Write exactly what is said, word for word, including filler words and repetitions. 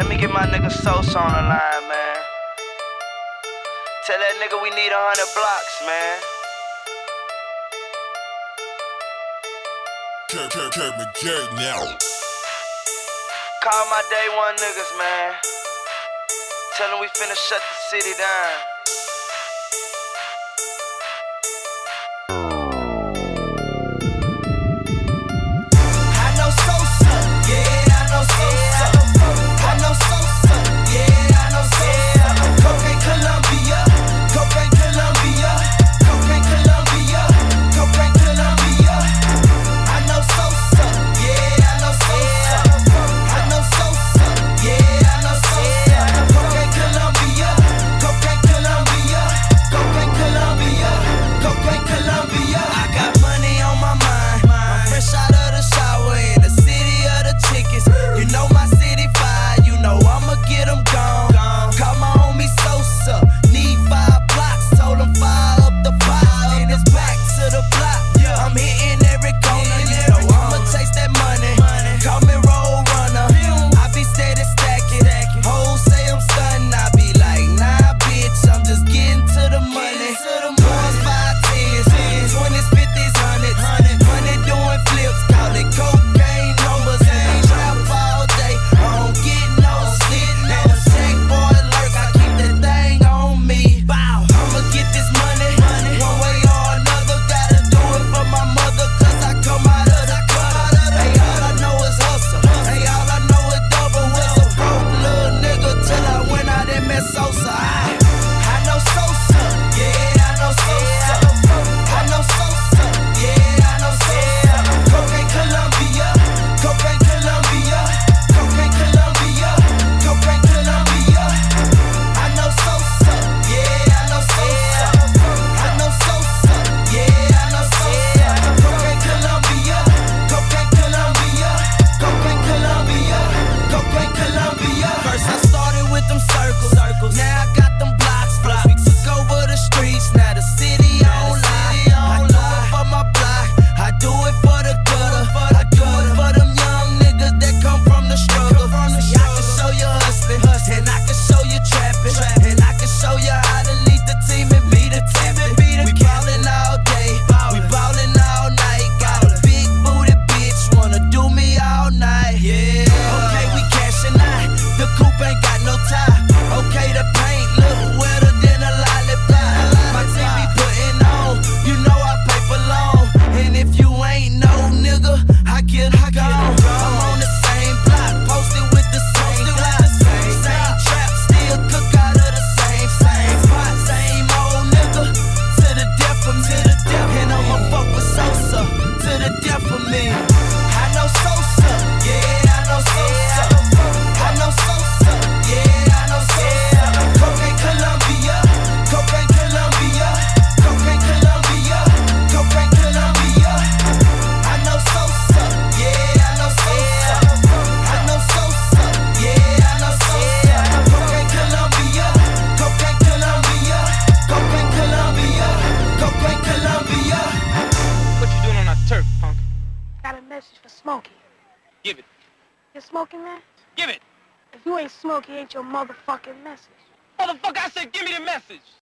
Let me get my nigga Sosa on the line, man. Tell that nigga we need a hundred blocks, man. Kirk, Kirk, Kirk McGarrett now. Call my day one niggas, man. Tell them we finna shut the city down. I know Sosa, yeah, I know Sosa. I know Sosa, yeah, I know Sosa. Cocaine Colombia, Cocaine Colombia, Cocaine Colombia, Cocaine Colombia. I know Sosa, yeah, I know Sosa. I know Sosa, yeah, I know Sosa. Cocaine Colombia, Cocaine Colombia, Cocaine Colombia, Cocaine Colombia. I got money on my mind. I'm fresh out of the shower in the city of the chickens. You know my city fire, you know I'ma get them gone. Call my homie Sosa, need five blocks, told him fire up the fire. Then it's back to the block, I'm hitting every corner. You know I'ma chase that money, call me road runner. I be steady stacking, hoes say I'm stunning, I be like, nah bitch, I'm just getting to the money. Ones, five, tens, twenties, fifties, hundreds, money doing flips, call it cocaine numbers. Ain't trap all day, I don't get no sleep. And a check boy lurk, I keep that thing on me. I'ma get this money, one way or another. Gotta do it for my mother, cause I come out of the gutter. Hey, all I know is hustle. Hey, all I know is double. Was a broke little nigga till I went out and met Sosa. I, I know Sosa, yeah, I know Sosa. I know Sosa, yeah, I know Sosa. Cocaine Colombia, Cocaine Colombia, Cocaine Colombia, Cocaine Colombia. I know Sosa, yeah, I know Sosa. I know Sosa, yeah, I know Sosa. Cocaine Colombia, Cocaine Colombia, Cocaine Colombia, Cocaine Colombia. First I started with them circles, now I got them blocks. We took over the streets, now the city on lie. I do it for my block, I do it for the gutter. I do it for them young niggas that come from the struggle. See, I can show you hustling, and I can show you trapping, and I can show you how to lead the team and be the captain. We ballin' all day, we ballin' all night. Got a big booty bitch, wanna do me all night. Yeah. Okay, we cashin' out, the coupe ain't got no tie. Okay, the paint look wetter than a lollipop. My team be putting on, you know I pay for long. And if you ain't no nigga, I get a gone. I'm on the same block, posted with the same block. Same trap, still cook out of the same same pot. Same old nigga, to the death of me. And I'ma fuck with Sosa, to the death of me. I know Sosa, yeah, I know Sosa. I know Sosa, yeah, I know Sosa. Cocaine Colombia, Cocaine Colombia, Cocaine Colombia, Cocaine Colombia. I know Sosa, yeah, I know Sosa. I know Sosa, yeah, I know Sosa. Cocaine Colombia, Cocaine Colombia, Cocaine Colombia, Cocaine Colombia. What you doing on that turf, punk? Got a message for Smokey. Give it. You smoking, man? Give it. If you ain't Smokey, ain't your motherfucking message. Motherfucker, I said give me the message.